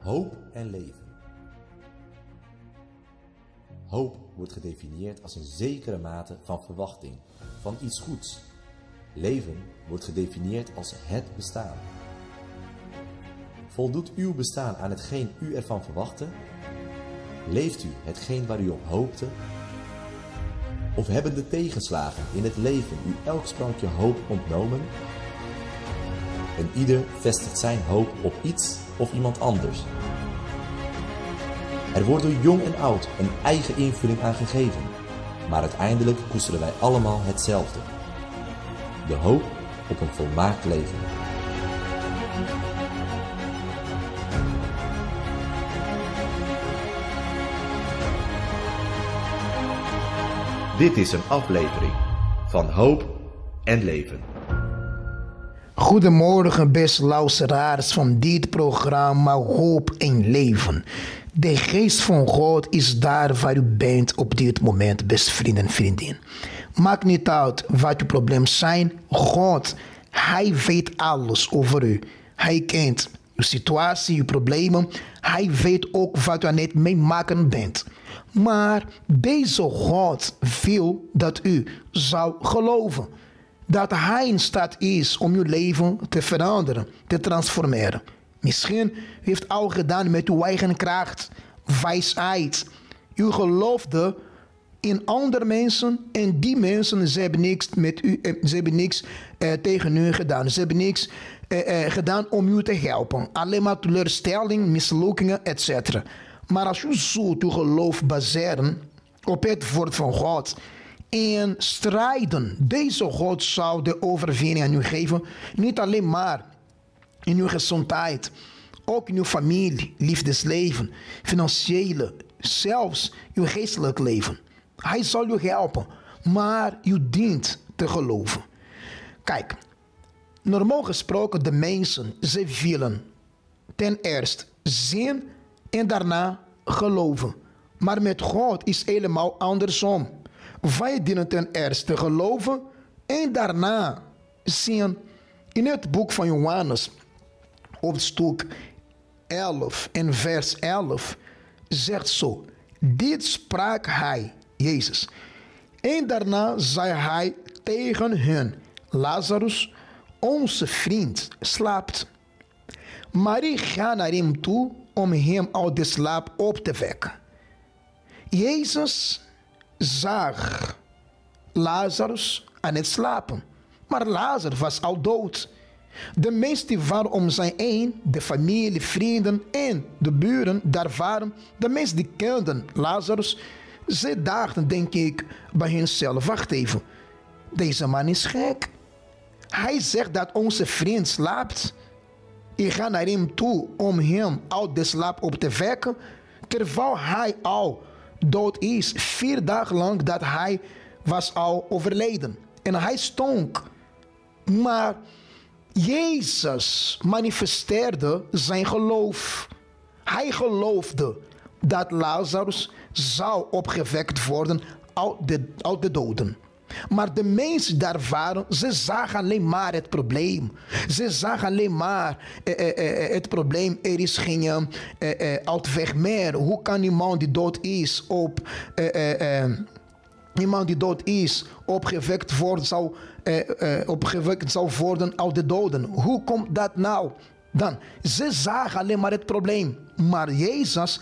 Hoop en leven. Hoop wordt gedefinieerd als een zekere mate van verwachting, van iets goeds. Leven wordt gedefinieerd als het bestaan. Voldoet uw bestaan aan hetgeen u ervan verwachtte? Leeft u hetgeen waar u op hoopte? Of hebben de tegenslagen in het leven u elk sprankje hoop ontnomen? En ieder vestigt zijn hoop op iets of iemand anders. Er wordt door jong en oud een eigen invulling aan gegeven, maar uiteindelijk koesteren wij allemaal hetzelfde. De hoop op een volmaakt leven. Dit is een aflevering van Hoop en Leven. Goedemorgen, beste luisteraars van dit programma Hoop en Leven. De geest van God is daar waar u bent op dit moment, beste vrienden en vriendin. Maakt niet uit wat uw problemen zijn. God, Hij weet alles over u. Hij kent uw situatie, uw problemen. Hij weet ook wat u aan het meemaken bent. Maar deze God wil dat u zou geloven. Dat Hij in staat is om uw leven te veranderen, te transformeren. Misschien heeft u al gedaan met uw eigen kracht, wijsheid. U geloofde in andere mensen en die mensen, ze hebben niks met u, ze hebben niks tegen u gedaan. Ze hebben niks gedaan om u te helpen. Alleen maar teleurstelling, mislukkingen, etc. Maar als u zult uw geloof baseren op het woord van God en strijden, deze God zal de overwinning aan u geven. Niet alleen maar in uw gezondheid, ook in uw familie, liefdesleven, financiële, zelfs uw geestelijk leven. Hij zal u helpen, maar u dient te geloven. Kijk, normaal gesproken de mensen, ze willen ten eerste zien en daarna geloven. Maar met God is helemaal andersom. Wij dienen ten eerste geloven en daarna zien. In het boek van Johannes, hoofdstuk 11 en vers 11, zegt zo: dit sprak hij, Jezus. En daarna zei hij tegen hen: Lazarus, onze vriend, slaapt. Maar ik ga naar hem toe om hem uit de slaap op te wekken. Jezus zag Lazarus aan het slapen, maar Lazarus was al dood. De mensen die waren om zijn heen, de familie, vrienden en de buren, daar waren de mensen die kenden Lazarus. Ze dachten, denk ik, bij henzelf: wacht even, deze man is gek. Hij zegt dat onze vriend slaapt. Ik ga naar hem toe om hem uit de slaap op te wekken, terwijl hij al dood is. 4 dagen lang dat hij was al overleden. En hij stonk. Maar Jezus manifesteerde zijn geloof. Hij geloofde dat Lazarus zou opgewekt worden uit de doden. Maar de mensen daar waren, ze zagen alleen maar het probleem. Ze zagen alleen maar het probleem. Er is geen uitweg meer. Hoe kan iemand die dood is opgewekt zou worden uit de doden? Hoe komt dat nou? Dan, ze zagen alleen maar het probleem. Maar Jezus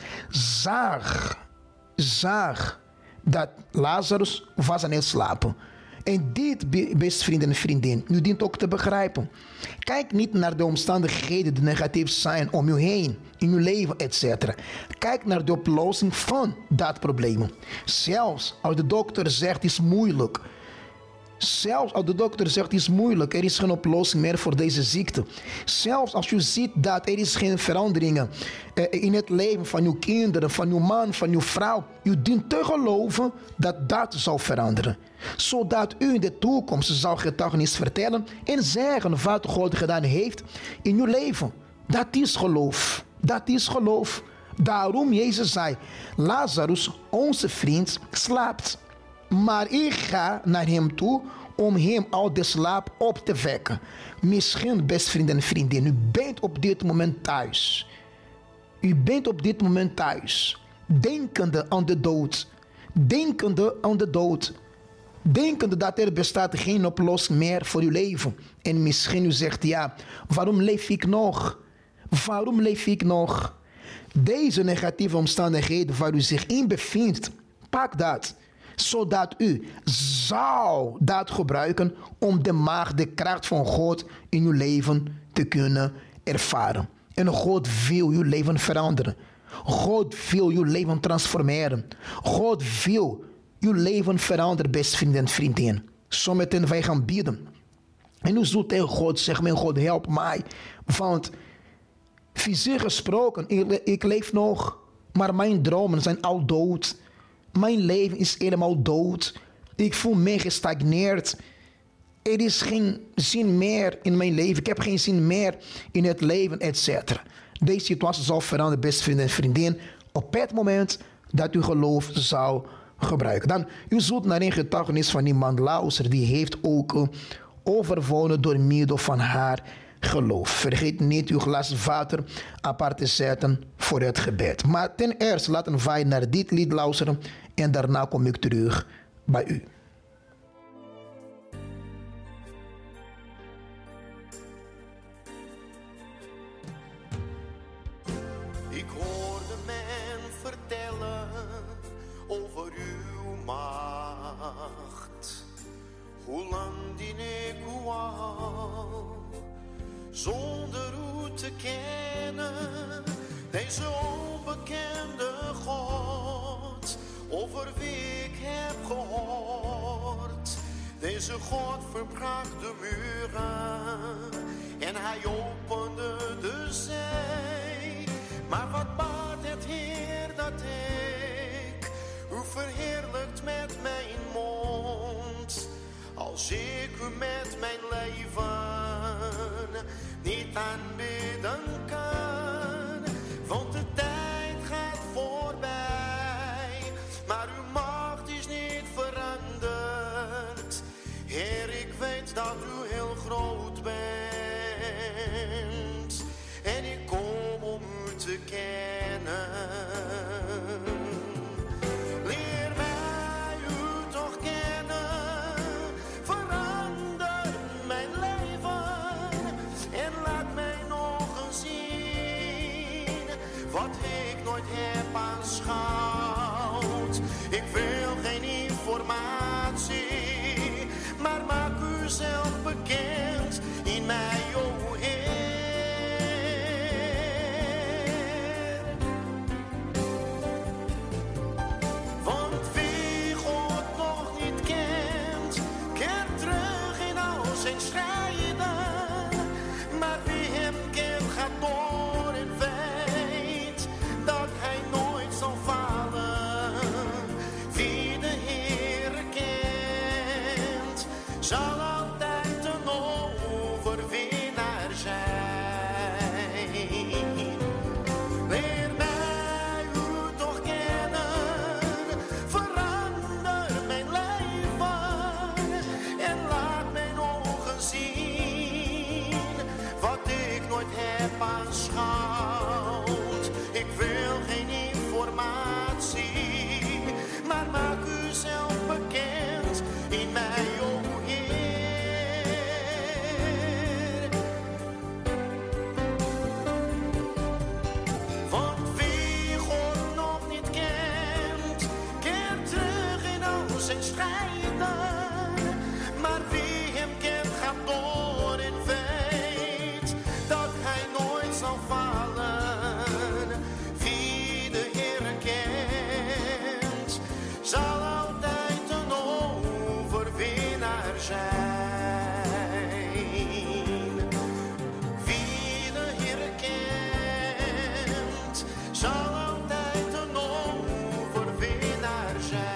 zag dat Lazarus was aan het slapen. En dit, beste vrienden en vriendinnen, u dient ook te begrijpen. Kijk niet naar de omstandigheden die negatief zijn om u heen, in uw leven, etc. Kijk naar de oplossing van dat probleem. Zelfs als de dokter zegt het is moeilijk. Er is geen oplossing meer voor deze ziekte. Zelfs als u ziet dat er is geen veranderingen in het leven van uw kinderen, van uw man, van uw vrouw. U dient te geloven dat dat zal veranderen. Zodat u in de toekomst zal getuigenis vertellen en zeggen wat God gedaan heeft in uw leven. Dat is geloof. Dat is geloof. Daarom Jezus zei: Lazarus, onze vriend, slaapt. Maar ik ga naar hem toe om hem uit de slaap op te wekken. Misschien, beste vrienden en vriendinnen, u bent op dit moment thuis. U bent op dit moment thuis, denkende aan de dood. Denkende aan de dood. Denkende dat er bestaat geen oplossing meer voor uw leven. En misschien u zegt, ja, waarom leef ik nog? Waarom leef ik nog? Deze negatieve omstandigheden waar u zich in bevindt, pak dat. Zodat u zou dat gebruiken om de macht, de kracht van God in uw leven te kunnen ervaren. En God wil uw leven veranderen. God wil uw leven transformeren. God wil uw leven veranderen, beste vrienden en vriendinnen. Zometeen wij gaan bidden. En u zult tegen God zeggen, mijn God, help mij. Want fysiek gesproken, ik leef nog, maar mijn dromen zijn al dood. Mijn leven is helemaal dood. Ik voel me gestagneerd. Er is geen zin meer in mijn leven. Ik heb geen zin meer in het leven, etc. Deze situatie zal veranderen, beste vrienden en vriendinnen, op het moment dat u geloof zou gebruiken. Dan, u zult naar een getuigenis van iemand luisteren, die heeft ook overwonnen door middel van haar geloof. Vergeet niet uw glas water apart te zetten voor het gebed. Maar ten eerste laten wij naar dit lied luisteren en daarna kom ik terug bij u. Ik hoorde men vertellen over uw macht. Hoe lang dien ik u al, zonder u te kennen, deze onbekende God, over wie ik heb gehoord. Deze God verbrak de muren en hij opende de zee. Maar wat baat het Heer dat ik u verheerlijkt met mijn mond, als ik u met mijn leven niet aanbidden kan. Want de tijd gaat voorbij, maar uw macht is niet veranderd. Heer, ik weet dat u heel groot bent en ik kom om u te kennen. Leer mij u toch kennen, verander mijn leven en laat mij nog eens zien wat ik nooit heb aanschouwd. Ik wil geen informatie, maar maak u zelf bekend in mij, o Heer. Want wie God nog niet kent, keert terug in al zijn strijden. Maar wie hem kent, gaat door en weet dat hij nooit zal falen. Wie de Heere kent, zal altijd een overwinnaar zijn. Leer mij u toch kennen, verander mijn leven en laat mijn ogen zien wat ik nooit heb aanschouwd. Ik wil geen informatie, maar maak u zelf bekend in mij, o Heer. Want wie God nog niet kent, keert terug in al zijn strijden. Maar wie hem kent, gaat door en weet dat hij nooit zal falen. Wie de Heere kent, zal altijd een overwinnaar zijn. Wie de Heere kent, zal altijd een overwinnaar zijn.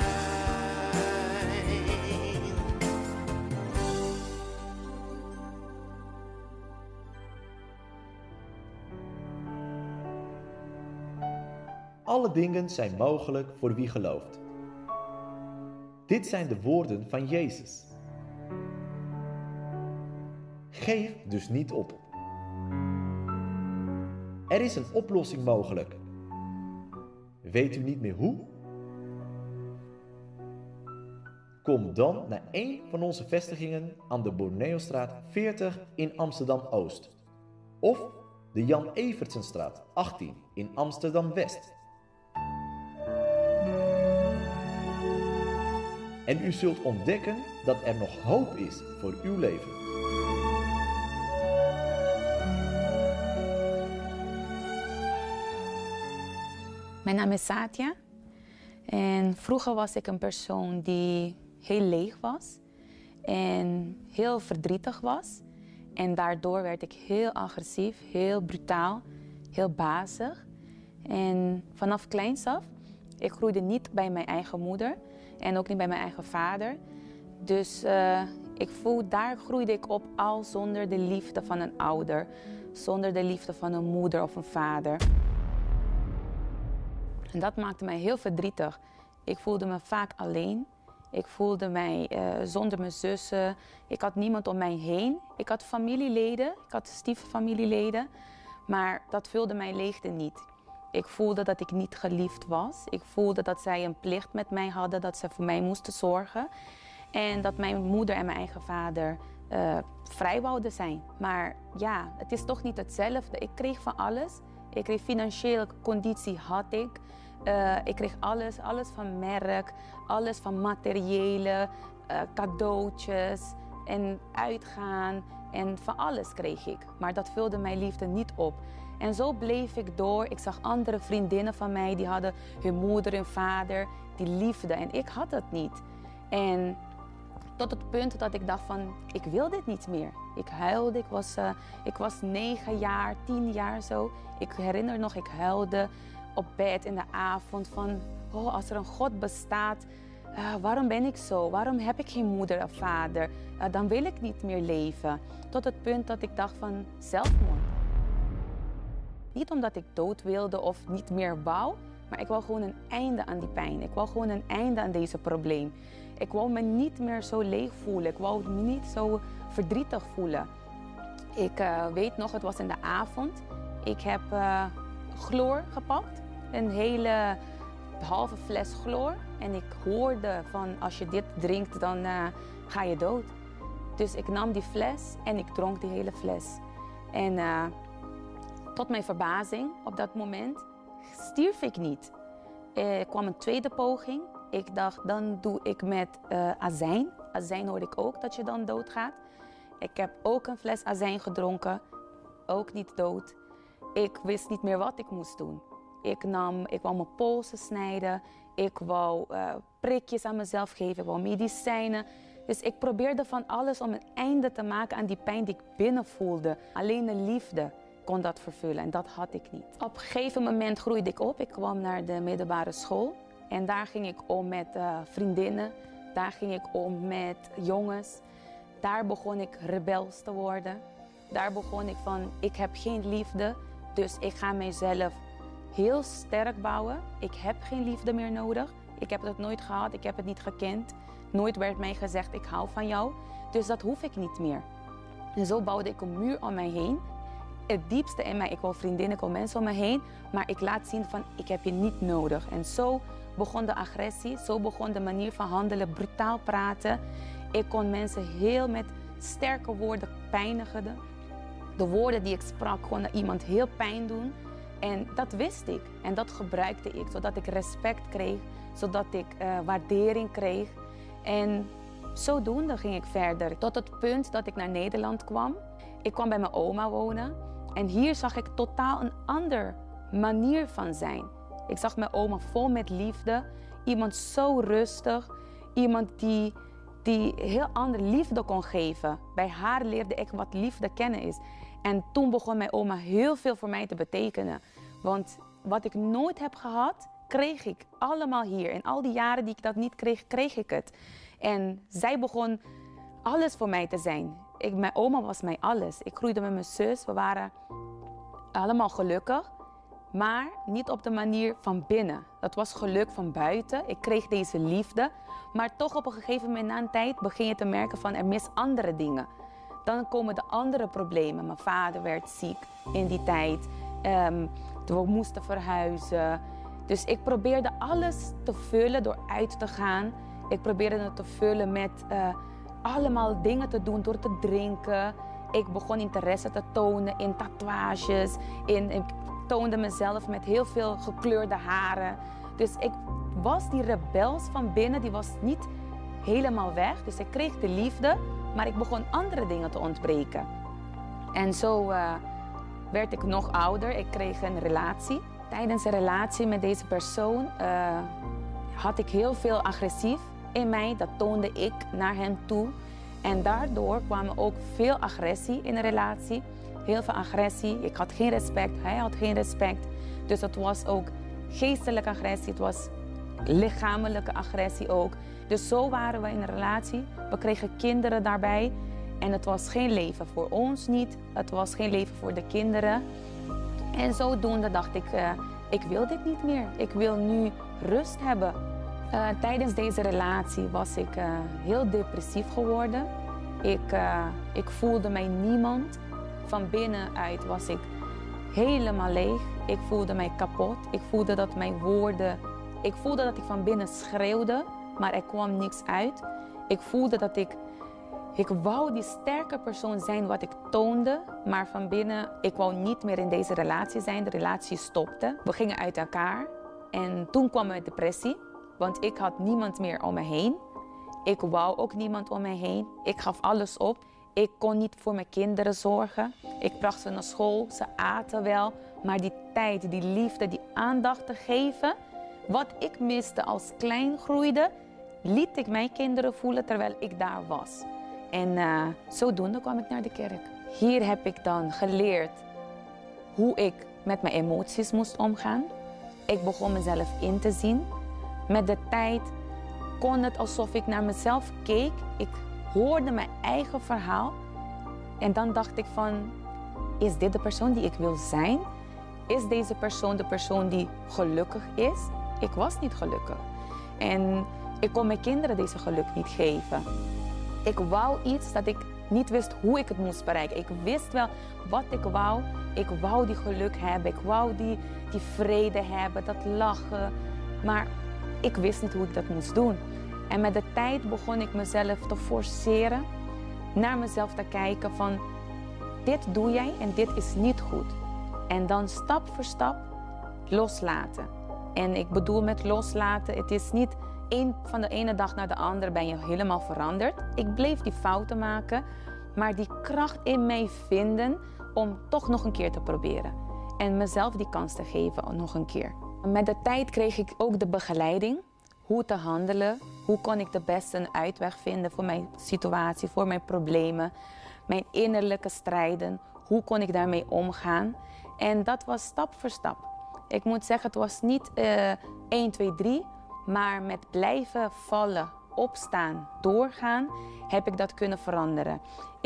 Alle dingen zijn mogelijk voor wie gelooft. Dit zijn de woorden van Jezus. Geef dus niet op. Er is een oplossing mogelijk. Weet u niet meer hoe? Kom dan naar een van onze vestigingen aan de Borneostraat 40 in Amsterdam-Oost. Of de Jan Evertsenstraat 18 in Amsterdam-West. En u zult ontdekken dat er nog hoop is voor uw leven. Mijn naam is Satya en vroeger was ik een persoon die heel leeg was en heel verdrietig was. En daardoor werd ik heel agressief, heel brutaal, heel bazig. En vanaf kleins af, ik groeide niet bij mijn eigen moeder en ook niet bij mijn eigen vader. Dus daar groeide ik op al zonder de liefde van een ouder, zonder de liefde van een moeder of een vader. En dat maakte mij heel verdrietig. Ik voelde me vaak alleen. Ik voelde mij zonder mijn zussen. Ik had niemand om mij heen. Ik had familieleden, ik had stieffamilieleden. Maar dat vulde mijn leegte niet. Ik voelde dat ik niet geliefd was. Ik voelde dat zij een plicht met mij hadden, dat ze voor mij moesten zorgen. En dat mijn moeder en mijn eigen vader vrij wouden zijn. Maar ja, het is toch niet hetzelfde. Ik kreeg van alles. Ik kreeg financiële conditie had ik. Ik kreeg alles van merk, alles van materiële, cadeautjes en uitgaan en van alles kreeg ik. Maar dat vulde mijn liefde niet op. En zo bleef ik door. Ik zag andere vriendinnen van mij, die hadden hun moeder en vader, die liefde. En ik had dat niet. En tot het punt dat ik dacht van, ik wil dit niet meer. Ik huilde, ik was 9 jaar, 10 jaar zo. Ik herinner nog, ik huilde op bed in de avond van, oh, als er een God bestaat, waarom ben ik zo? Waarom heb ik geen moeder of vader? Dan wil ik niet meer leven. Tot het punt dat ik dacht van zelfmoord. Niet omdat ik dood wilde of niet meer wou, maar ik wou gewoon een einde aan die pijn. Ik wou gewoon een einde aan deze probleem. Ik wou me niet meer zo leeg voelen. Ik wou me niet zo verdrietig voelen. Ik weet nog, het was in de avond. Ik heb chloor gepakt. Een hele halve fles chloor. En ik hoorde van, als je dit drinkt, dan ga je dood. Dus ik nam die fles en ik dronk die hele fles. En tot mijn verbazing op dat moment stierf ik niet. Er kwam een tweede poging. Ik dacht, dan doe ik met azijn. Azijn hoorde ik ook dat je dan doodgaat. Ik heb ook een fles azijn gedronken. Ook niet dood. Ik wist niet meer wat ik moest doen. Ik wou mijn polsen snijden. Ik wou prikjes aan mezelf geven. Ik wou medicijnen. Dus ik probeerde van alles om een einde te maken aan die pijn die ik binnen voelde. Alleen de liefde kon dat vervullen en dat had ik niet. Op een gegeven moment groeide ik op. Ik kwam naar de middelbare school. En daar ging ik om met vriendinnen. Daar ging ik om met jongens. Daar begon ik rebels te worden. Daar begon ik van, ik heb geen liefde. Dus ik ga mijzelf heel sterk bouwen. Ik heb geen liefde meer nodig. Ik heb het nooit gehad, ik heb het niet gekend. Nooit werd mij gezegd, ik hou van jou. Dus dat hoef ik niet meer. En zo bouwde ik een muur om mij heen. Het diepste in mij, ik wil vriendinnen, ik wil mensen om me heen. Maar ik laat zien van, ik heb je niet nodig. En zo begon de agressie, zo begon de manier van handelen, brutaal praten. Ik kon mensen heel met sterke woorden pijnigen. De woorden die ik sprak konden iemand heel pijn doen. En dat wist ik en dat gebruikte ik, zodat ik respect kreeg, zodat ik waardering kreeg. En zodoende ging ik verder, tot het punt dat ik naar Nederland kwam. Ik kwam bij mijn oma wonen en hier zag ik totaal een andere manier van zijn. Ik zag mijn oma vol met liefde, iemand zo rustig, iemand die heel andere liefde kon geven. Bij haar leerde ik wat liefde kennen is. En toen begon mijn oma heel veel voor mij te betekenen. Want wat ik nooit heb gehad, kreeg ik allemaal hier. En al die jaren die ik dat niet kreeg, kreeg ik het. En zij begon alles voor mij te zijn. Mijn oma was mij alles. Ik groeide met mijn zus. We waren allemaal gelukkig. Maar niet op de manier van binnen. Dat was geluk van buiten. Ik kreeg deze liefde. Maar toch op een gegeven moment na een tijd begin je te merken van er mis andere dingen. Dan komen de andere problemen. Mijn vader werd ziek in die tijd. We moesten verhuizen. Dus ik probeerde alles te vullen door uit te gaan. Ik probeerde het te vullen met allemaal dingen te doen, door te drinken. Ik begon interesse te tonen in tatoeages. Ik toonde mezelf met heel veel gekleurde haren. Dus ik was die rebels van binnen, die was niet helemaal weg. Dus ik kreeg de liefde, maar ik begon andere dingen te ontbreken. En zo werd ik nog ouder. Ik kreeg een relatie. Tijdens een relatie met deze persoon had ik heel veel agressief in mij. Dat toonde ik naar hem toe. En daardoor kwam ook veel agressie in de relatie. Heel veel agressie. Ik had geen respect, hij had geen respect. Dus het was ook geestelijke agressie, het was lichamelijke agressie ook. Dus zo waren we in een relatie. We kregen kinderen daarbij. En het was geen leven voor ons niet. Het was geen leven voor de kinderen. En zodoende dacht ik wil dit niet meer. Ik wil nu rust hebben. Tijdens deze relatie was ik heel depressief geworden. Ik voelde mij niemand. Van binnenuit was ik helemaal leeg. Ik voelde mij kapot. Ik voelde dat mijn woorden... Ik voelde dat ik van binnen schreeuwde, maar er kwam niks uit. Ik voelde dat ik wou die sterke persoon zijn wat ik toonde, maar van binnen, ik wou niet meer in deze relatie zijn. De relatie stopte. We gingen uit elkaar en toen kwam mijn depressie, want ik had niemand meer om me heen. Ik wou ook niemand om me heen. Ik gaf alles op. Ik kon niet voor mijn kinderen zorgen. Ik bracht ze naar school, ze aten wel, maar die tijd, die liefde, die aandacht te geven, wat ik miste als klein groeide, liet ik mijn kinderen voelen terwijl ik daar was. En zodoende kwam ik naar de kerk. Hier heb ik dan geleerd hoe ik met mijn emoties moest omgaan. Ik begon mezelf in te zien. Met de tijd kon het alsof ik naar mezelf keek. Ik hoorde mijn eigen verhaal. En dan dacht ik van, is dit de persoon die ik wil zijn? Is deze persoon de persoon die gelukkig is? Ik was niet gelukkig. En ik kon mijn kinderen deze geluk niet geven. Ik wou iets dat ik niet wist hoe ik het moest bereiken. Ik wist wel wat ik wou. Ik wou die geluk hebben. Ik wou die vrede hebben, dat lachen. Maar ik wist niet hoe ik dat moest doen. En met de tijd begon ik mezelf te forceren. Naar mezelf te kijken van, dit doe jij en dit is niet goed. En dan stap voor stap loslaten. En ik bedoel met loslaten, het is niet van de ene dag naar de andere ben je helemaal veranderd. Ik bleef die fouten maken, maar die kracht in mij vinden om toch nog een keer te proberen. En mezelf die kans te geven nog een keer. Met de tijd kreeg ik ook de begeleiding. Hoe te handelen, hoe kon ik de beste een uitweg vinden voor mijn situatie, voor mijn problemen. Mijn innerlijke strijden, hoe kon ik daarmee omgaan. En dat was stap voor stap. Ik moet zeggen, het was niet 1, 2, 3... maar met blijven vallen, opstaan, doorgaan, heb ik dat kunnen veranderen.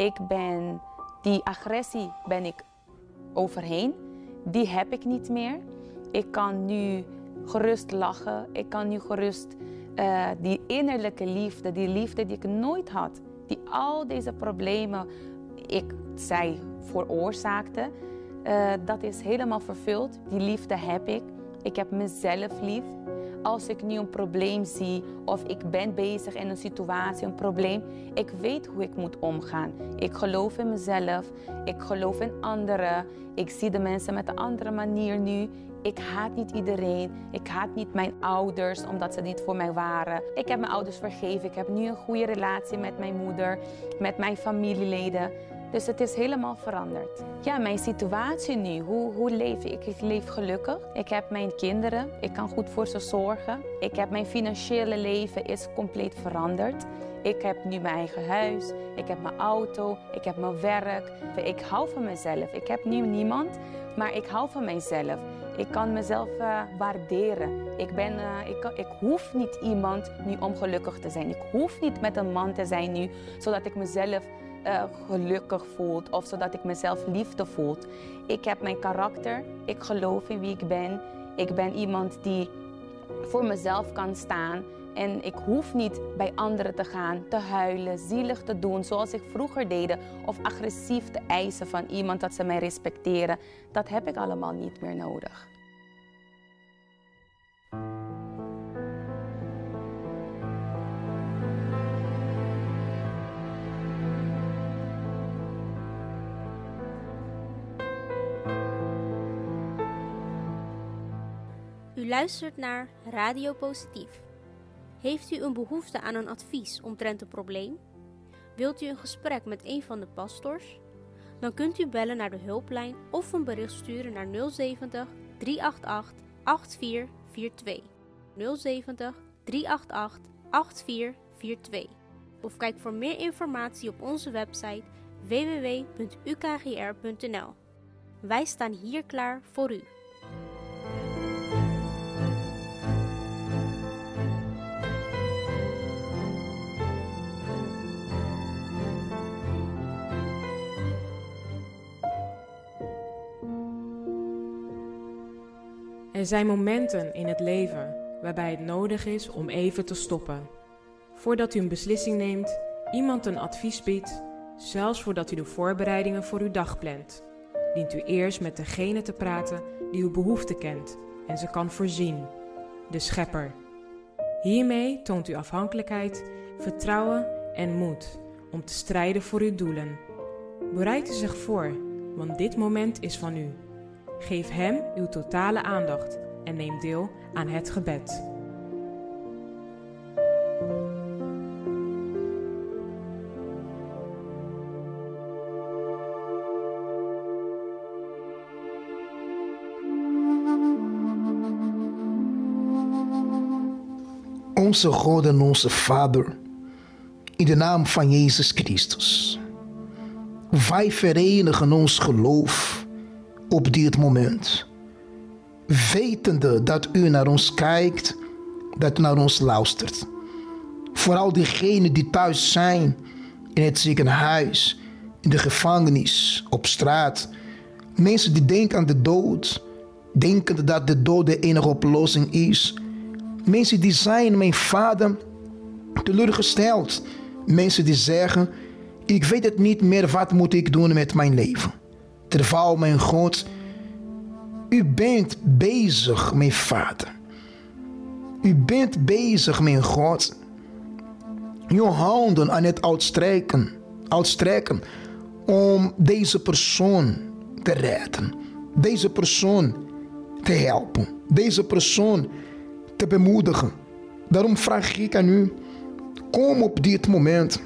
Die agressie ben ik overheen. Die heb ik niet meer. Ik kan nu gerust lachen. Ik kan nu gerust die innerlijke liefde, die liefde die ik nooit had, die al deze problemen zij veroorzaakte, dat is helemaal vervuld. Die liefde heb ik. Ik heb mezelf lief. Als ik nu een probleem zie of ik ben bezig in een situatie, een probleem, ik weet hoe ik moet omgaan. Ik geloof in mezelf, ik geloof in anderen. Ik zie de mensen met een andere manier nu. Ik haat niet iedereen. Ik haat niet mijn ouders omdat ze niet voor mij waren. Ik heb mijn ouders vergeven. Ik heb nu een goede relatie met mijn moeder, met mijn familieleden. Dus het is helemaal veranderd. Ja, mijn situatie nu, hoe leef ik? Ik leef gelukkig. Ik heb mijn kinderen, ik kan goed voor ze zorgen. Ik heb mijn financiële leven is compleet veranderd. Ik heb nu mijn eigen huis, ik heb mijn auto, ik heb mijn werk. Ik hou van mezelf. Ik heb nu niemand, maar ik hou van mezelf. Ik kan mezelf waarderen. Ik hoef niet iemand nu om gelukkig te zijn. Ik hoef niet met een man te zijn nu, zodat ik mezelf gelukkig voel of zodat ik mezelf liefde voel. Ik heb mijn karakter. Ik geloof in wie ik ben. Ik ben iemand die voor mezelf kan staan. En ik hoef niet bij anderen te gaan, te huilen, zielig te doen zoals ik vroeger deed. Of agressief te eisen van iemand dat ze mij respecteren. Dat heb ik allemaal niet meer nodig. U luistert naar Radio Positief. Heeft u een behoefte aan een advies omtrent een probleem? Wilt u een gesprek met een van de pastors? Dan kunt u bellen naar de hulplijn of een bericht sturen naar 070 388 8442. 070 388 8442. Of kijk voor meer informatie op onze website www.ukgr.nl. Wij staan hier klaar voor u. Er zijn momenten in het leven waarbij het nodig is om even te stoppen. Voordat u een beslissing neemt, iemand een advies biedt, zelfs voordat u de voorbereidingen voor uw dag plant, dient u eerst met degene te praten die uw behoefte kent en ze kan voorzien, de Schepper. Hiermee toont u afhankelijkheid, vertrouwen en moed om te strijden voor uw doelen. Bereid u zich voor, want dit moment is van u. Geef Hem uw totale aandacht en neem deel aan het gebed. Onze God en onze Vader, in de naam van Jezus Christus. Wij verenigen ons geloof op dit moment, wetende dat u naar ons kijkt, dat u naar ons luistert. Vooral diegenen die thuis zijn, in het ziekenhuis, in de gevangenis, op straat. Mensen die denken aan de dood, denken dat de dood de enige oplossing is. Mensen die zijn, mijn Vader, teleurgesteld. Mensen die zeggen, ik weet het niet meer, wat moet ik doen met mijn leven? Terwijl, mijn God, u bent bezig, mijn Vader. U bent bezig, mijn God. Uw handen aan het uitstrekken om deze persoon te redden. Deze persoon te helpen. Deze persoon te bemoedigen. Daarom vraag ik aan u, kom op dit moment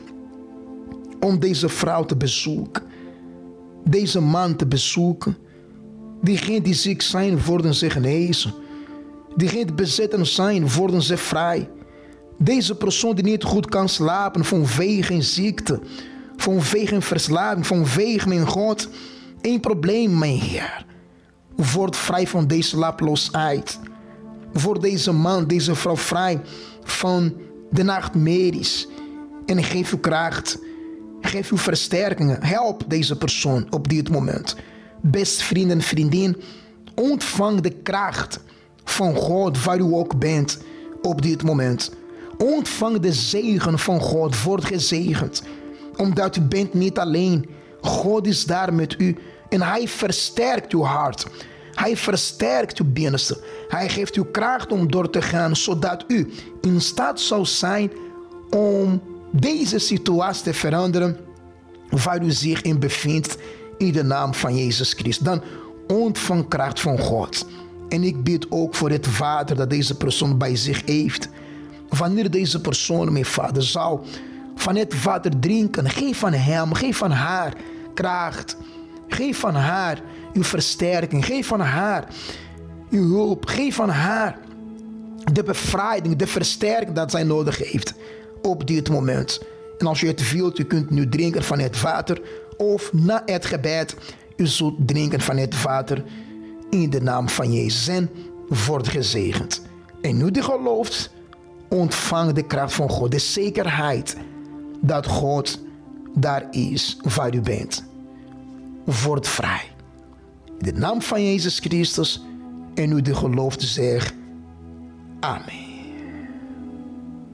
om deze vrouw te bezoeken. Deze man te bezoeken. Diegenen die ziek zijn, worden ze genezen. Diegenen die bezeten zijn, worden ze vrij. Deze persoon die niet goed kan slapen vanwege een ziekte, vanwege een verslaving, vanwege, mijn God, een probleem, mijn Heer. Word vrij van deze slapeloosheid. Word deze man, deze vrouw vrij van de nachtmerries. En geef uw kracht. Geef uw versterkingen. Help deze persoon op dit moment. Best vriend en vriendin, ontvang de kracht van God waar u ook bent op dit moment. Ontvang de zegen van God. Word gezegend. Omdat u bent niet alleen. God is daar met u. En hij versterkt uw hart. Hij versterkt uw binnenste. Hij geeft u kracht om door te gaan. Zodat u in staat zou zijn om deze situatie te veranderen waar u zich in bevindt, in de naam van Jezus Christus. Dan ontvang kracht van God. En ik bid ook voor het water dat deze persoon bij zich heeft. Wanneer deze persoon, mijn Vader, zal van het water drinken, geef aan hem, geef aan haar kracht. Geef aan haar uw versterking. Geef aan haar uw hulp. Geef aan haar de bevrijding, de versterking dat zij nodig heeft op dit moment. En als u het wilt, u kunt nu drinken van het water. Of na het gebed, u zult drinken van het water in de naam van Jezus. En wordt gezegend. En nu die gelooft, ontvang de kracht van God. De zekerheid dat God daar is waar u bent. Word vrij. In de naam van Jezus Christus. En u die gelooft, zeg amen.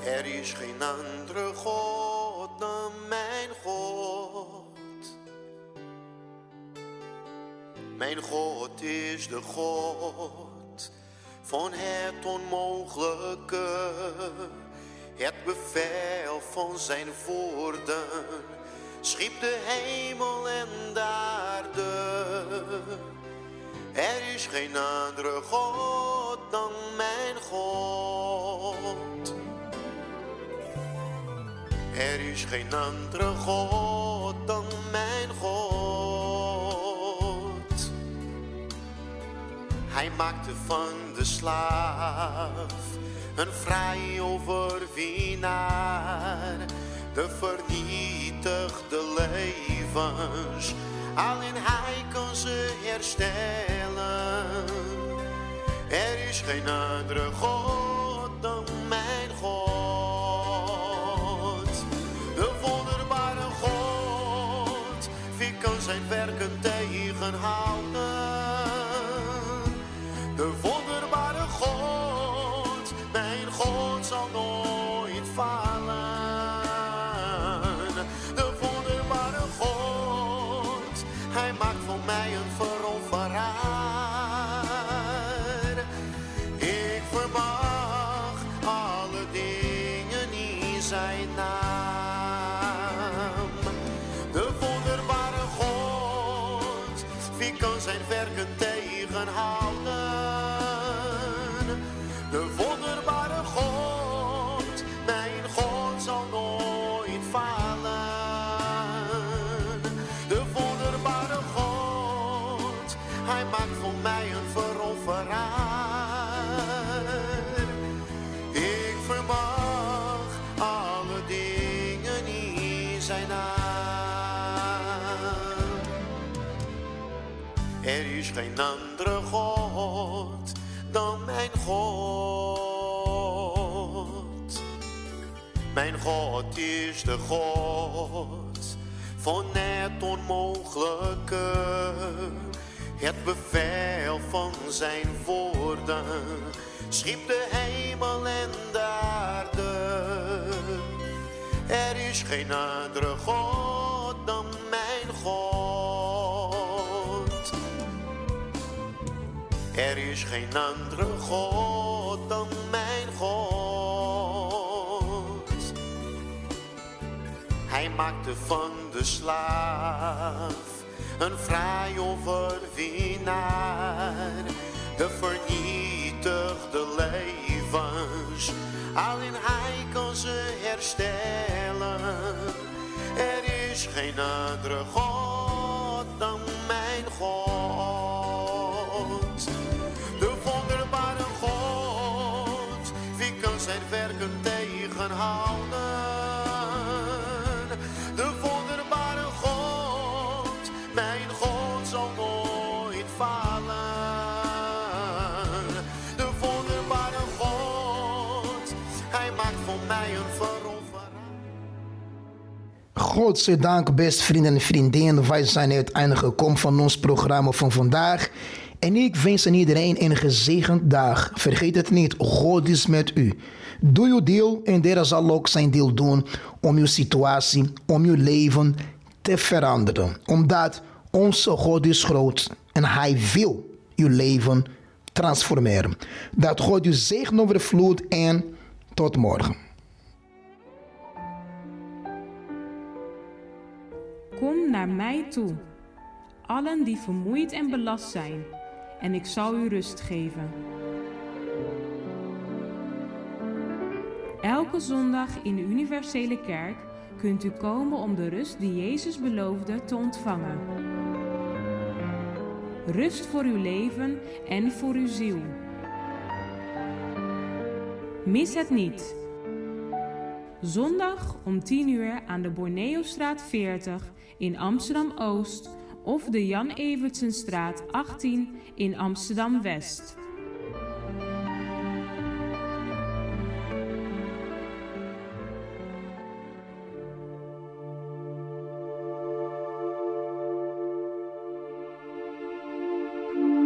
Er is geen andere God dan mijn God. Mijn God is de God van het onmogelijke. Het bevel van zijn woorden schiep de hemel en de aarde. Er is geen andere God dan mijn God. Er is geen andere God dan mijn God. Hij maakte van de slaaf een vrij overwinnaar. De vernietigde levens, alleen hij kan ze herstellen. Er is geen andere God dan mijn God. De wonderbare God, wie kan zijn werken tegenhouden? De wonderbare God, mijn God zal nooit falen. De wonderbare God, hij maakt voor mij een veroveraar. Ik vermag alle dingen in zijn naam. De wonderbare God, wie kan zijn werken tegenhouden? De wonderbare God, mijn God zal nooit falen. De wonderbare God, hij maakt voor mij een veroveraar. Ik vermag alle dingen in zijn naam. Er is geen andere God dan mijn God. Mijn God is de God van het onmogelijke. Het bevel van zijn woorden schiep de hemel en de aarde. Er is geen andere God dan mijn God. Er is geen andere God dan mijn God. Hij maakte van de slaaf een vrij overwinnaar. De vernietigde levens, alleen hij kan ze herstellen. Er is geen andere God dan mijn God. De wonderbare God, wie kan zijn werken tegenhouden? De wonderbare God, mijn God zal nooit falen. De wonderbare God, hij maakt voor mij een veroveraar. Godzijdank, beste vrienden en vriendinnen, wij zijn uiteindelijk gekomen van ons programma van vandaag. En ik wens aan iedereen een gezegend dag. Vergeet het niet, God is met u. Doe uw deel en Hij zal ook zijn deel doen om uw situatie, om uw leven te veranderen. Omdat onze God is groot en Hij wil uw leven transformeren. Dat God u zegen overvloedt en tot morgen. Kom naar mij toe, allen die vermoeid en belast zijn, en ik zal u rust geven. Elke zondag in de Universele Kerk kunt u komen om de rust die Jezus beloofde te ontvangen. Rust voor uw leven en voor uw ziel. Mis het niet. Zondag om 10 uur aan de Borneostraat 40 in Amsterdam-Oost of de Jan Evertsenstraat 18 in Amsterdam-West.